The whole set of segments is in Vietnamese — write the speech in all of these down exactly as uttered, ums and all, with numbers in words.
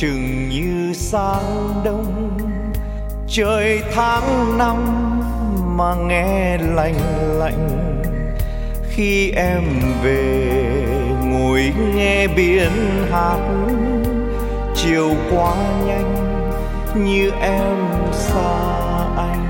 chừng như sáng đông, trời tháng năm mà nghe lạnh lạnh. Khi em về ngồi nghe biển hát, chiều quá nhanh như em xa anh.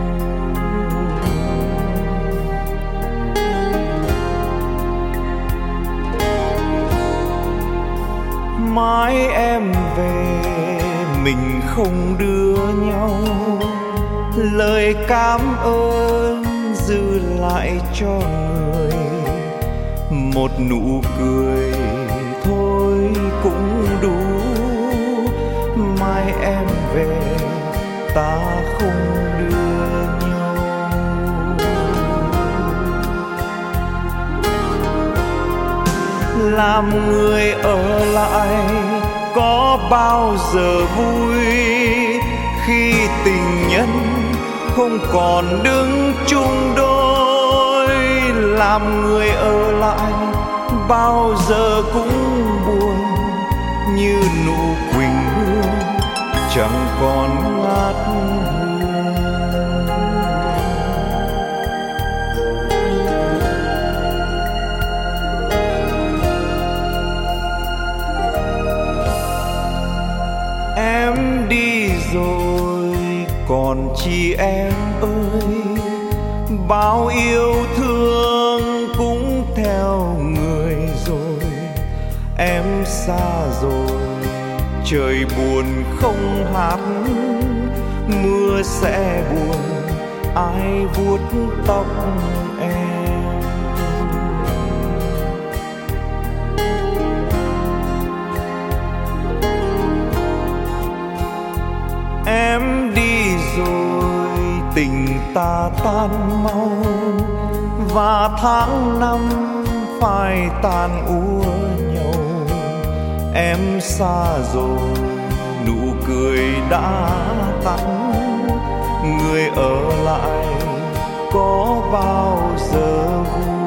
Mãi em về mình không đưa nhau, lời cảm ơn dư lại cho người. Một nụ cười thôi cũng đủ, mai em về ta không đưa nhau. Làm người ở lại có bao giờ vui, khi tình nhân không còn đứng chung đôi. Làm người ở lại bao giờ cũng buồn, như nụ quỳnh hương chẳng còn ngát hương. Em đi rồi còn chi em ơi, bao yêu thương cũng theo người rồi. Em xa rồi trời buồn không hát, mưa sẽ buồn ai vuốt tóc em. Em đi rồi tình ta tan mau, và tháng năm phải tàn úa nhau. Em xa rồi nụ cười đã tắt, người ở lại có bao giờ vui.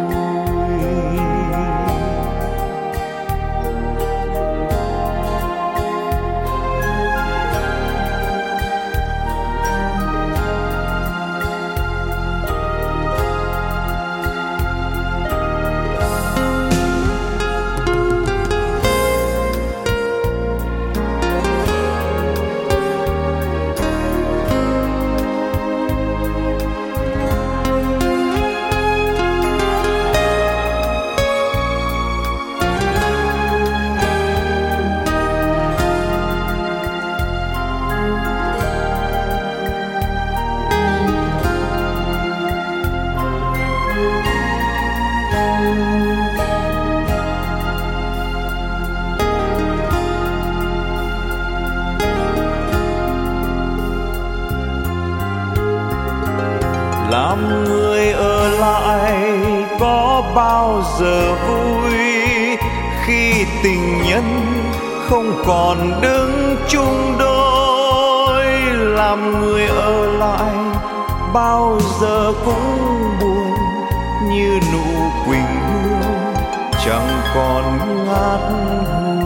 Làm người ở lại có bao giờ vui, khi tình nhân không còn đứng chung đôi. Làm người ở lại bao giờ cũng buồn, như nụ quỳnh hương chẳng còn ngát hương.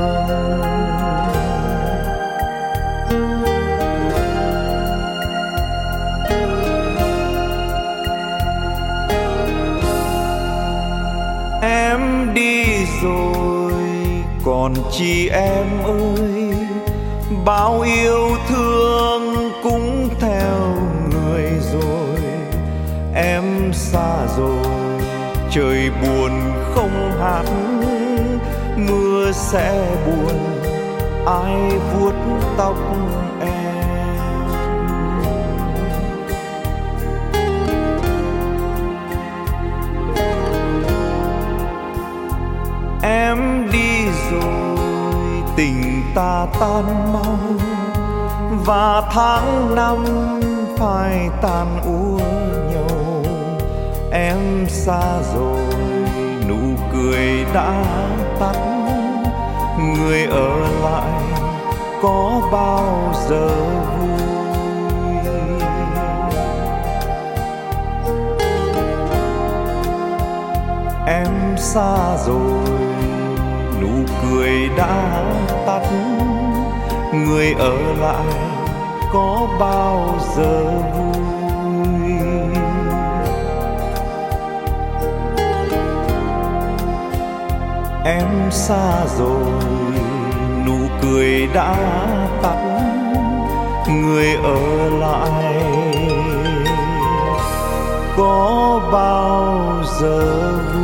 Em đi rồi còn chi em ơi, bao yêu thương cũng theo người rồi. Em xa rồi trời buồn không hát, mưa sẽ buồn ai vuốt tóc em. Em đi rồi tình ta tan mau, và tháng năm phải tàn úa nhau. Em xa rồi nụ cười đã tắt, người ở lại có bao giờ vui. Em xa rồi nụ cười đã tắt, ở lại có bao giờ vui. Em xa rồi, nụ cười đã tắt, người ở lại có bao giờ vui.